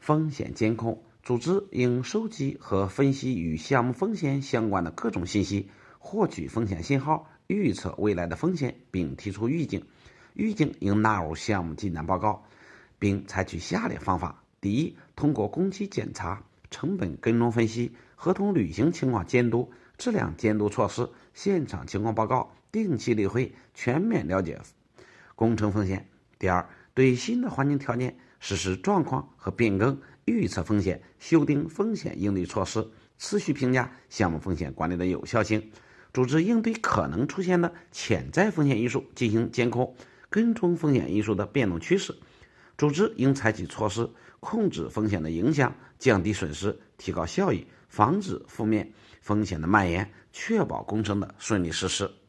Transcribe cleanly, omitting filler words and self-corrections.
风险监控，组织应收集和分析与项目风险相关的各种信息，获取风险信号，预测未来的风险，并提出预警。预警应纳入项目进展报告，并采取下列方法：第一，通过工期检查、成本跟踪分析、合同履行情况监督、质量监督措施、现场情况报告、定期例会，全面了解工程风险。第二，对新的环境条件实施状况和变更，预测风险，修订风险应对措施，持续评价项目风险管理的有效性。组织应对可能出现的潜在风险因素进行监控，跟踪风险因素的变动趋势。组织应采取措施控制风险的影响，降低损失，提高效益，防止负面风险的蔓延，确保工程的顺利实施。